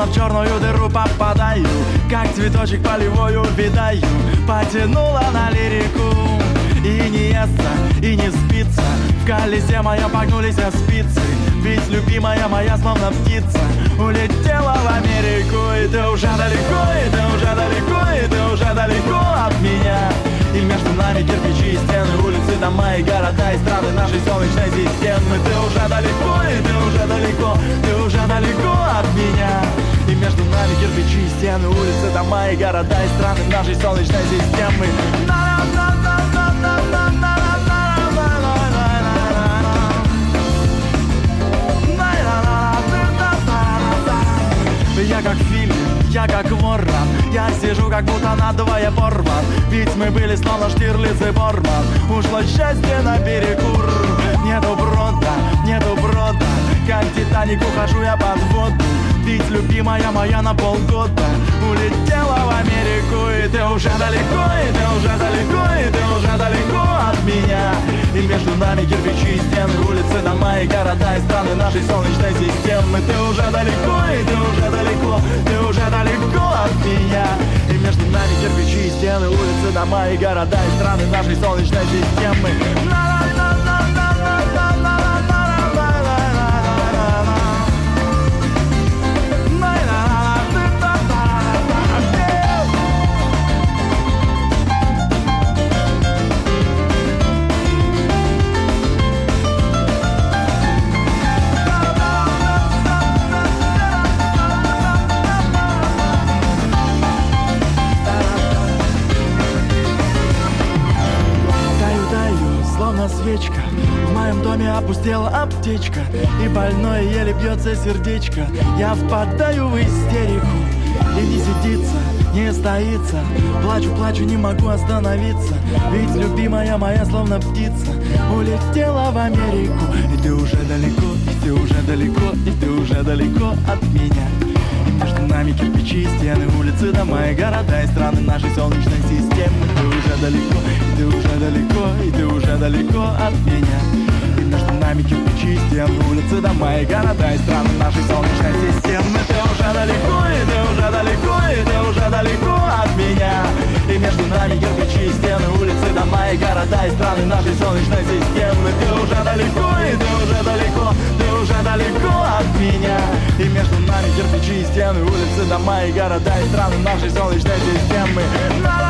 словно в черную дыру попадаю, как цветочек полевую видаю. Потянула на лирику, и не естся, и не спится. В колесе моем погнулись спицы, ведь любимая моя словно птица улетела в Америку. И ты уже далеко, и ты уже далеко, и ты уже далеко от меня. И между нами кирпичи и стены, улицы, дома и города и страны нашей солнечной системы. Ты уже далеко, и ты уже далеко, ты уже далеко от меня. И между нами кирпичи и стены, улицы, дома и города и страны нашей солнечной системы. Я как фильм, я как ворон, я сижу как будто надвое порван. Ведь мы были словно Штирлиц и Борман. Ушло счастье на перекур. Нету брода, как Титаник ухожу я под воду. Ведь любимая моя на полгода улетела в Америку. И ты уже далеко, и ты уже далеко, и ты уже далеко от меня. И между нами кирпичи и стены, улицы, дома и города и страны нашей солнечной системы. Ты уже далеко, и ты уже далеко, ты уже далеко от меня. И между нами кирпичи и стены, улицы, дома и города и страны нашей солнечной системы. Свечка. В моем доме опустела аптечка, и больное еле бьется сердечко. Я впадаю в истерику, и не сидится, не стоится. Плачу, не могу остановиться. Ведь любимая моя словно птица улетела в Америку. И ты уже далеко, и ты уже далеко, и ты уже далеко от меня. И между нами кирпичи и стены, улицы, дома и города и страны нашей солнечной системы. Ты уже далеко, и ты уже далеко, и ты уже далеко от меня. И между нами кирпичи и стены, улицы, дома и города и страны нашей солнечной системы. Ты уже далеко, и ты уже далеко, и ты уже далеко от меня. И между нами кирпичи и стены, улицы, дома и города и страны нашей солнечной системы. Ты уже далеко, и ты уже далеко, ты уже далеко от меня. И между нами кирпичи и стены, улицы, дома и города и страны нашей солнечной системы.